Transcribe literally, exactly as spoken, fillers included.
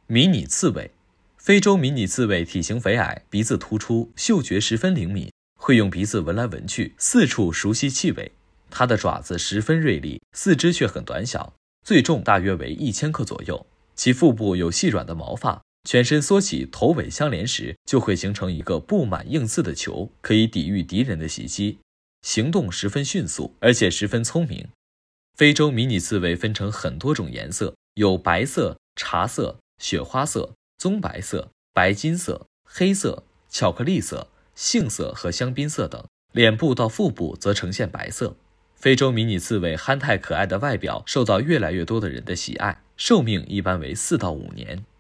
迷你刺猬。非洲迷你刺猬体型肥矮，鼻子突出，嗅觉十分灵敏，会用鼻子闻来闻去，四处熟悉气味。它的爪子十分锐利，四肢却很短小，最重大约为一千克左右。其腹部有细软的毛发，全身缩起，头尾相连时，就会形成一个布满硬刺的球，可以抵御敌人的袭击。行动十分迅速，而且十分聪明。非洲迷你刺猬分成很多种颜色，有白色、茶色、雪花色、棕白色、白金色、黑色、巧克力色、杏色和香槟色等，脸部到腹部则呈现白色。非洲迷你刺猬憨态可爱的外表受到越来越多的人的喜爱，寿命一般为四到五年。